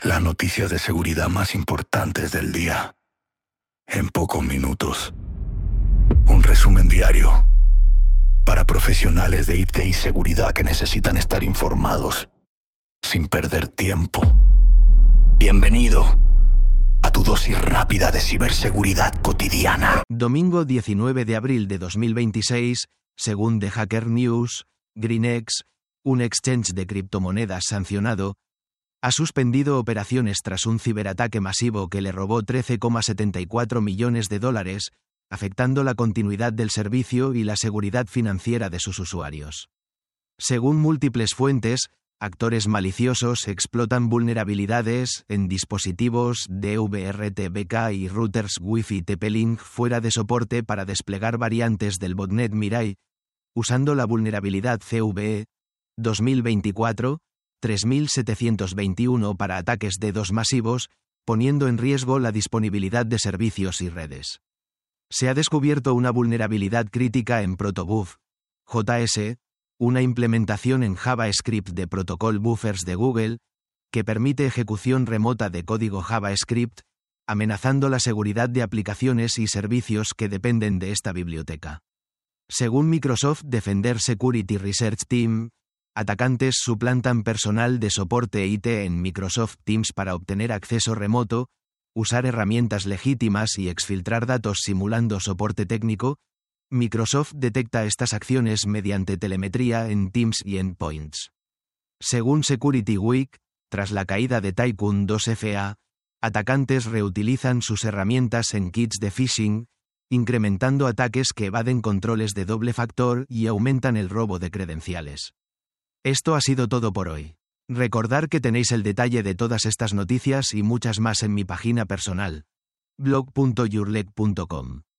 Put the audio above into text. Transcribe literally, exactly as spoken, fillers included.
Las noticias de seguridad más importantes del día. En pocos minutos. Un resumen diario. Para profesionales de I T y seguridad que necesitan estar informados. Sin perder tiempo. Bienvenido a tu dosis rápida de ciberseguridad cotidiana. Domingo diecinueve de abril de dos mil veintiséis, según The Hacker News, GreenX, un exchange de criptomonedas sancionado, ha suspendido operaciones tras un ciberataque masivo que le robó trece coma setenta y cuatro millones de dólares, afectando la continuidad del servicio y la seguridad financiera de sus usuarios. Según múltiples fuentes, actores maliciosos explotan vulnerabilidades en dispositivos D V R T B K y routers Wi-Fi T P-Link fuera de soporte para desplegar variantes del botnet Mirai, usando la vulnerabilidad C V E dos mil veinticuatro tres mil setecientos veintiuno para ataques de DDoS masivos, poniendo en riesgo la disponibilidad de servicios y redes. Se ha descubierto una vulnerabilidad crítica en Protobuf J S, una implementación en JavaScript de Protocol Buffers de Google, que permite ejecución remota de código JavaScript, amenazando la seguridad de aplicaciones y servicios que dependen de esta biblioteca. Según Microsoft Defender Security Research Team, atacantes suplantan personal de soporte I T en Microsoft Teams para obtener acceso remoto, usar herramientas legítimas y exfiltrar datos simulando soporte técnico. Microsoft detecta estas acciones mediante telemetría en Teams y endpoints. Según Security Week, tras la caída de Tycoon dos F A, atacantes reutilizan sus herramientas en kits de phishing, incrementando ataques que evaden controles de doble factor y aumentan el robo de credenciales. Esto ha sido todo por hoy. Recordad que tenéis el detalle de todas estas noticias y muchas más en mi página personal, blog punto yourleg punto com.